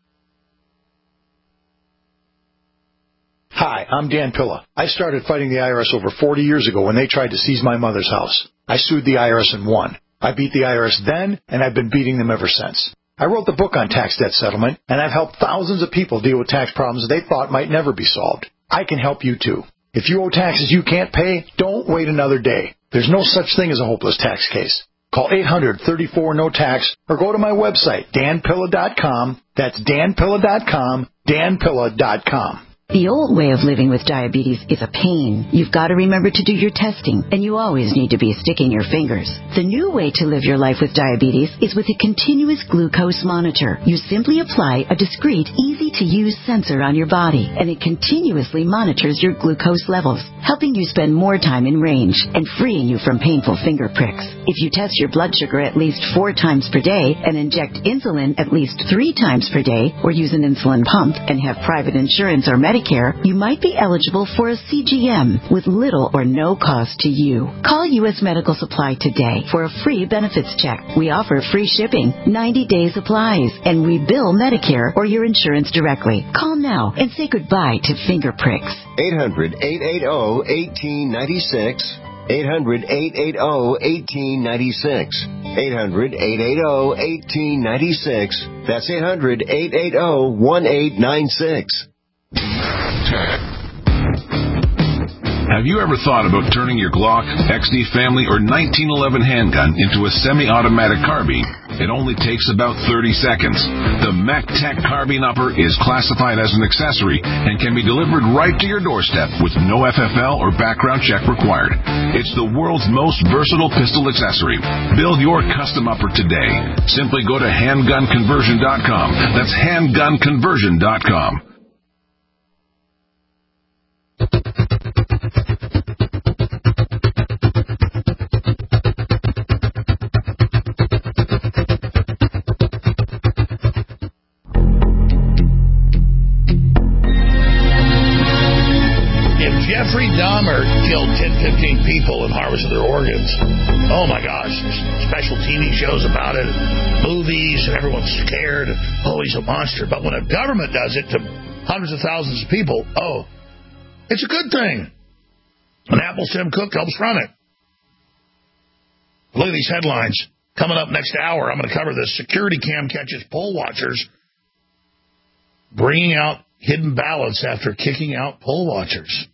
Hi, I'm Dan Pilla. I started fighting the IRS over 40 years ago when they tried to seize my mother's house. I sued the IRS and won. I beat the IRS then, and I've been beating them ever since. I wrote the book on tax debt settlement, and I've helped thousands of people deal with tax problems they thought might never be solved. I can help you too. If you owe taxes you can't pay, don't wait another day. There's no such thing as a hopeless tax case. Call 800-34-NO-TAX or go to my website, danpilla.com. That's danpilla.com, danpilla.com. The old way of living with diabetes is a pain. You've got to remember to do your testing, and you always need to be sticking your fingers. The new way to live your life with diabetes is with a continuous glucose monitor. You simply apply a discreet, easy-to-use sensor on your body, and it continuously monitors your glucose levels, helping you spend more time in range and freeing you from painful finger pricks. If you test your blood sugar at least 4 times per day and inject insulin at least 3 times per day, or use an insulin pump and have private insurance or Medicare, you might be eligible for a CGM with little or no cost to you. Call U.S. Medical Supply today for a free benefits check. We offer free shipping, 90-day supplies, and we bill Medicare or your insurance directly. Call now and say goodbye to finger pricks. 800-880-1896. 800-880-1896. 800-880-1896. That's 800-880-1896. Have you ever thought about turning your Glock, XD Family, or 1911 handgun into a semi-automatic carbine? It only takes about 30 seconds. The MacTech Carbine Upper is classified as an accessory and can be delivered right to your doorstep with no FFL or background check required. It's the world's most versatile pistol accessory. Build your custom upper today. Simply go to handgunconversion.com. That's handgunconversion.com. Jeffrey Dahmer killed 10, 15 people and harvested their organs. Oh, my gosh. Special TV shows about it, movies, and everyone's scared. Oh, he's a monster. But when a government does it to hundreds of thousands of people, oh, it's a good thing. And Apple's Tim Cook helps run it. Look at these headlines. Coming up next hour, I'm going to cover this. Security cam catches poll watchers bringing out hidden ballots after kicking out poll watchers.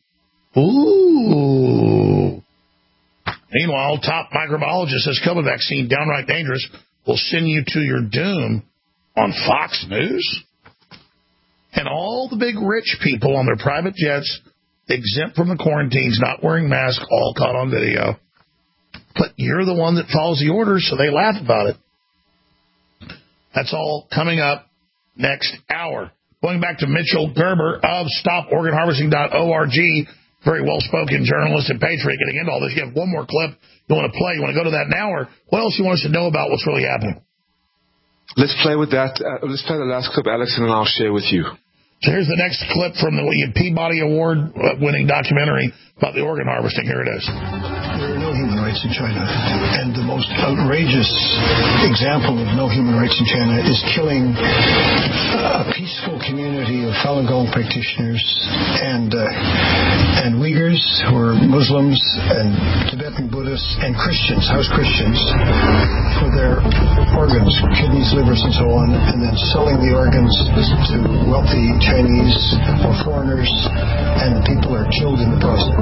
Ooh. Meanwhile, top microbiologist says COVID vaccine downright dangerous, will send you to your doom on Fox News. And all all the big rich people on their private jets, exempt from the quarantines, not wearing masks, all caught on video. But you're the one that follows the orders, so they laugh about it. That's all coming up next hour. Going back to Mitchell Gerber of StopOrganHarvesting.org, very well-spoken journalist and patriot, getting into all this. You have one more clip you want to play. You want to go to that now, or what else you want us to know about what's really happening? Let's play with that. Let's play the last clip, Alex, and then I'll share with you. So here's the next clip from the Peabody Award-winning documentary about the organ harvesting. Here it is. There are no human rights in China, and the most outrageous example of no human rights in China is killing a peaceful community of Falun Gong practitioners and Uyghurs, who are Muslims, and Tibetan Buddhists, and Christians, house Christians, for their organs, kidneys, livers, and so on, and then selling the organs to wealthy Chinese or foreigners, and the people are killed in the process.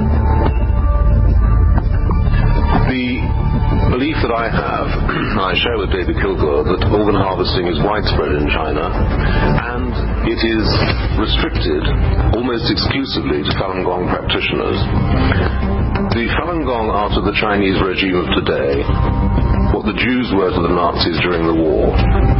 The belief that I have, I share with David Kilgore, that organ harvesting is widespread in China, and it is restricted almost exclusively to Falun Gong practitioners. The Falun Gong are to the Chinese regime of today what the Jews were to the Nazis during the war.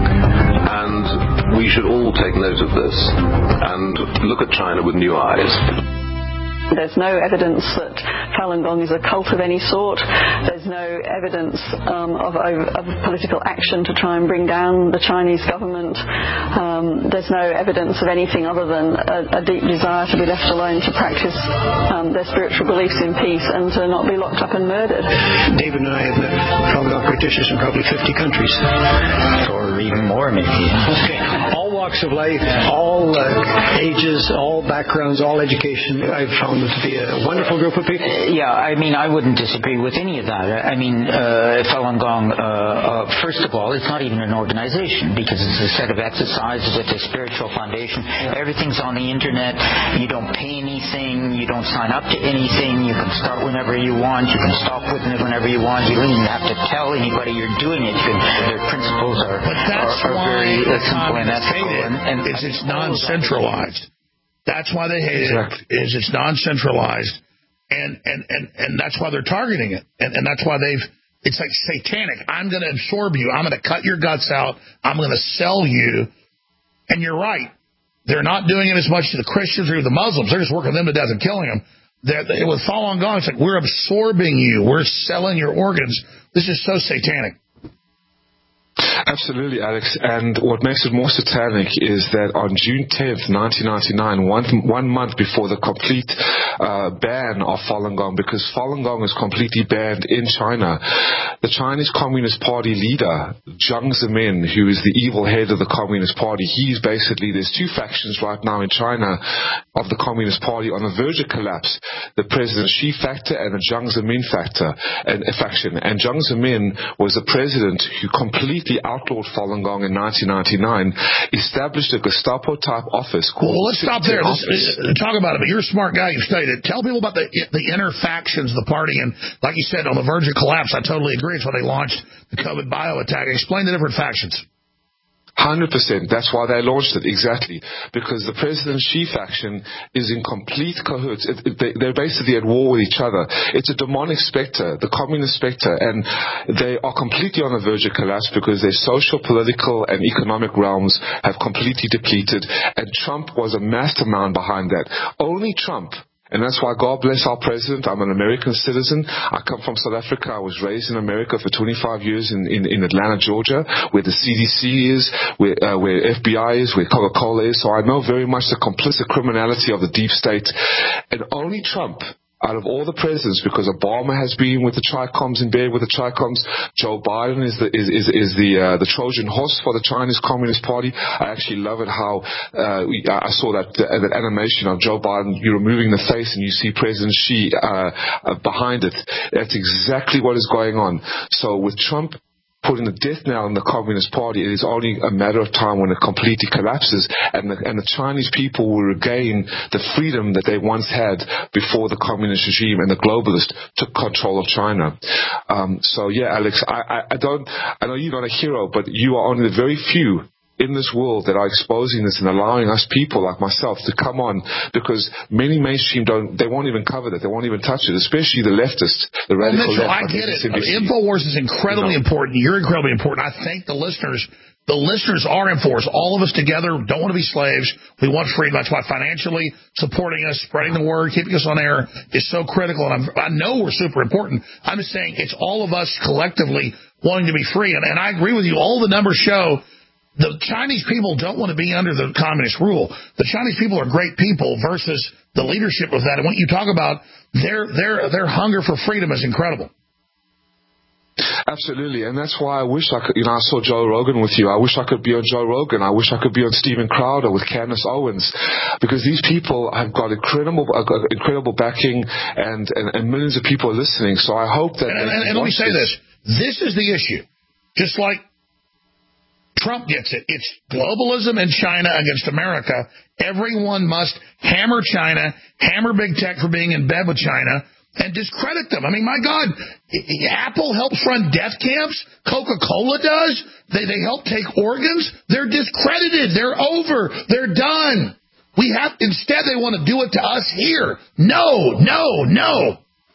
And we should all take note of this and look at China with new eyes. There's no evidence that Falun Gong is a cult of any sort. There's no evidence of political action to try and bring down the Chinese government. There's no evidence of anything other than a deep desire to be left alone to practice their spiritual beliefs in peace and to not be locked up and murdered. David and I have met Falun Gong practitioners in probably 50 countries. Or even more, maybe. Okay. All walks of life, all ages, all backgrounds, all education. I've found it to be a wonderful group of people. Yeah, I mean, I wouldn't disagree with any of that. I mean, Falun Gong, first of all, it's not even an organization because it's a set of exercises with a spiritual foundation. Everything's on the internet. You don't pay anything. You don't sign up to anything. You can start whenever you want. You can stop whenever you want. You don't even have to tell anybody you're doing it. Their principles are very simple and ethical. And it's non-centralized. That's why they hate it. Is it's non-centralized, and that's why they're targeting it, and that's why it's like satanic. I'm going to absorb you. I'm going to cut your guts out. I'm going to sell you. And you're right. They're not doing it as much to the Christians or the Muslims. They're just working them to death and killing them. With Falun Gong, it's like we're absorbing you. We're selling your organs. This is so satanic. Absolutely, Alex. And what makes it more satanic is that on June 10th, 1999, one month before the complete ban of Falun Gong, because Falun Gong is completely banned in China, the Chinese Communist Party leader, Jiang Zemin, who is the evil head of the Communist Party, there's two factions right now in China of the Communist Party on the verge of collapse, the President Xi factor and the Jiang Zemin faction. And Jiang Zemin was the president who completely outlawed Falun Gong in 1999, established a Gestapo-type office called... Well, let's stop there. Talk about it, but you're a smart guy. You've studied it. Tell people about the inner factions of the party, and like you said, on the verge of collapse. I totally agree. It's when they launched the COVID bio attack. Explain the different factions. 100%. That's why they launched it, exactly. Because the President Xi faction is in complete cahoots. They're basically at war with each other. It's a demonic spectre, the communist spectre, and they are completely on the verge of collapse because their social, political, and economic realms have completely depleted, and Trump was a mastermind behind that. Only Trump. And that's why God bless our president. I'm an American citizen. I come from South Africa. I was raised in America for 25 years in Atlanta, Georgia, where the CDC is, where FBI is, where Coca-Cola is. So I know very much the complicit criminality of the deep state. And only Trump, out of all the presidents, because Obama has been with the Tricoms, in bed with the Tricoms, Joe Biden is the Trojan horse for the Chinese Communist Party. I actually love it how I saw that animation of Joe Biden, you removing the face and you see President Xi behind it. That's exactly what is going on. So with Trump putting the death knell in the Communist Party, it is only a matter of time when it completely collapses, and the Chinese people will regain the freedom that they once had before the communist regime and the globalists took control of China. So yeah, Alex, I know you're not a hero, but you are only the very few in this world that are exposing this and allowing us people like myself to come on, because many mainstream they won't even cover that. They won't even touch it, especially the leftists, the radical Mitchell, left. I get it. InfoWars is incredibly important. You're incredibly important. I thank the listeners. The listeners are InfoWars. All of us together don't want to be slaves. We want freedom. That's why financially supporting us, spreading the word, keeping us on air is so critical. And I know we're super important. I'm just saying it's all of us collectively wanting to be free. And I agree with you. All the numbers show the Chinese people don't want to be under the communist rule. The Chinese people are great people versus the leadership of that. And what you talk about, their hunger for freedom is incredible. Absolutely, and that's why I wish I could. I saw Joe Rogan with you. I wish I could be on Joe Rogan. I wish I could be on Steven Crowder with Candace Owens, because these people have got incredible backing, and millions of people are listening. So I hope that. And let me say this: this is the issue. Just like Trump gets it. It's globalism and China against America. Everyone must hammer China, hammer big tech for being in bed with China, and discredit them. I mean, my God, Apple helps run death camps. Coca-Cola does. They help take organs. They're discredited. They're over. They're done. Instead, they want to do it to us here. No.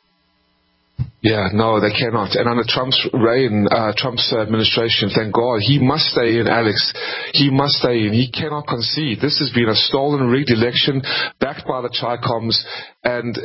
Yeah, no, they cannot. And under Trump's reign, Trump's administration, thank God, he must stay in, Alex. He must stay in. He cannot concede. This has been a stolen, rigged election backed by the Chi-Coms. And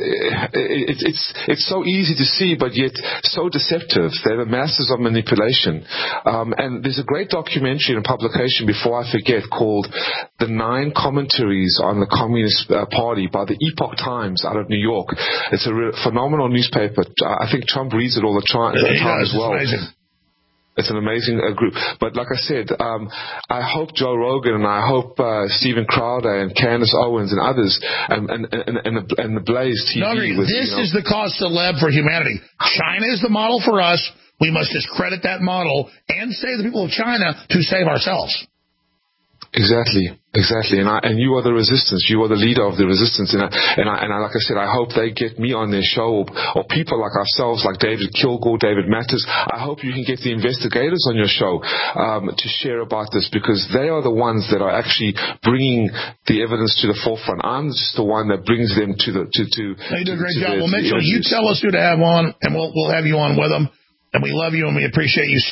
it's so easy to see, but yet so deceptive. They're the masters of manipulation. And there's a great documentary in a publication, before I forget, called The 9 Commentaries on the Communist Party by the Epoch Times out of New York. It's a phenomenal newspaper. I think Trump reads it all the time as well. Amazing. It's an amazing group. But like I said, I hope Joe Rogan and I hope Steven Crowder and Candace Owens and others and the Blaze TV. No, this is the cause celeb for humanity. China is the model for us. We must discredit that model and save the people of China to save ourselves. Exactly. And you are the resistance. You are the leader of the resistance. And like I said, I hope they get me on their show, or people like ourselves, like David Kilgore, David Matters. I hope you can get the investigators on your show to share about this, because they are the ones that are actually bringing the evidence to the forefront. I'm just the one that brings them to the. You do a great job. Well, Mitchell, you tell us who to have on, and we'll have you on with them. And we love you and we appreciate you.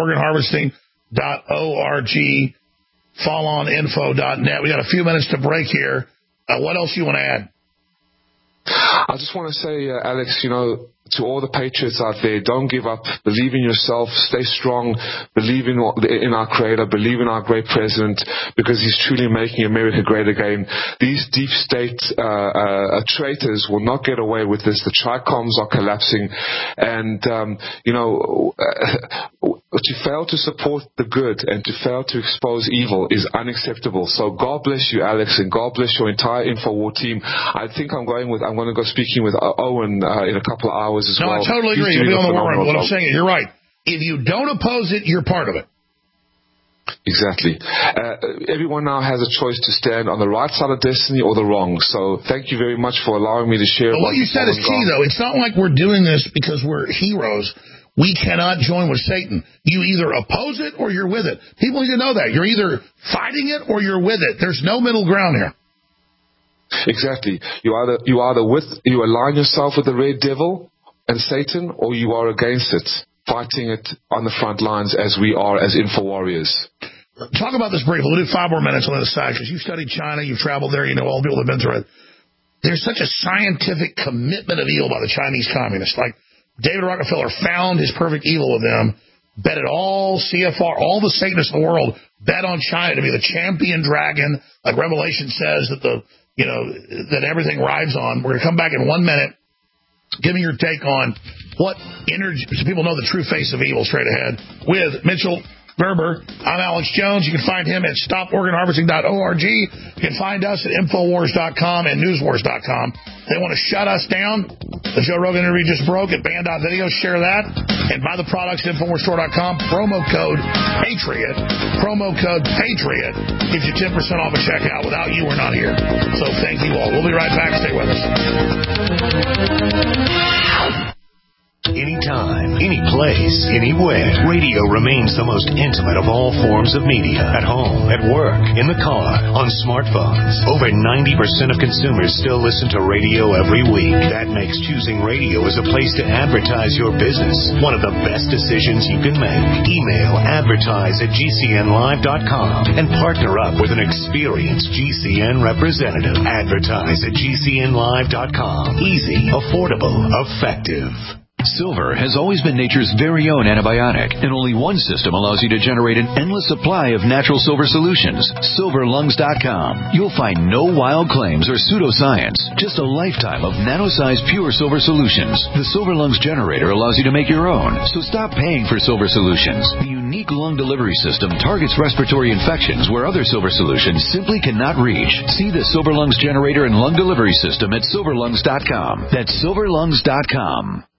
StopOrganHarvesting.org. FallOnInfo.net. We got a few minutes to break here. What else you want to add? I just want to say, Alex, to all the patriots out there, don't give up. Believe in yourself. Stay strong. Believe in our Creator. Believe in our great President, because he's truly making America great again. These deep state traitors will not get away with this. The Chi-Coms are collapsing, and to fail to support the good and to fail to expose evil is unacceptable. So God bless you, Alex, and God bless your entire InfoWar team. I think I'm going to go speaking with Owen in a couple of hours as well. No, I totally agree. You'll be on the war room. What I'm saying is, you're right. If you don't oppose it, you're part of it. Exactly. Everyone now has a choice to stand on the right side of destiny or the wrong. So thank you very much for allowing me to share. But what you said is key, though. It's not like we're doing this because we're heroes. We cannot join with Satan. You either oppose it or you're with it. People need to know that. You're either fighting it or you're with it. There's no middle ground here. Exactly. You align yourself with the red devil and Satan, or you are against it, fighting it on the front lines as we are as InfoWarriors. Talk about this briefly. We'll do 5 more minutes on the side, because you've studied China, you've traveled there, you know all the people that have been through it. There's such a scientific commitment of evil by the Chinese communists. Like David Rockefeller found his perfect evil with them, bet it all, CFR, all the Satanists in the world bet on China to be the champion dragon, like Revelation says that that everything rides on. We're going to come back in 1 minute. Give me your take on what energy, so people know the true face of evil straight ahead, with Mitchell Gerber. I'm Alex Jones. You can find him at StopOrganHarvesting.org. You can find us at Infowars.com and NewsWars.com. They want to shut us down. The Joe Rogan interview just broke at Band.video. Share that. And buy the products at InfoWarsStore.com. Promo code PATRIOT. Promo code PATRIOT gives you 10% off at checkout. Without you, we're not here. So thank you all. We'll be right back. Stay with us. anytime, any place, anywhere. Radio remains the most intimate of all forms of media. At home, at work, in the car, on smartphones. Over 90% of consumers still listen to radio every week. That makes choosing radio as a place to advertise your business one of the best decisions you can make. Email advertise@gcnlive.com and partner up with an experienced GCN representative. Advertise@gcnlive.com. Easy, affordable, effective. Silver has always been nature's very own antibiotic, and only one system allows you to generate an endless supply of natural silver solutions. SilverLungs.com. You'll find no wild claims or pseudoscience, just a lifetime of nano-sized pure silver solutions. The Silver Lungs generator allows you to make your own, so stop paying for silver solutions. The unique lung delivery system targets respiratory infections where other silver solutions simply cannot reach. See the Silver Lungs generator and lung delivery system at SilverLungs.com. That's SilverLungs.com.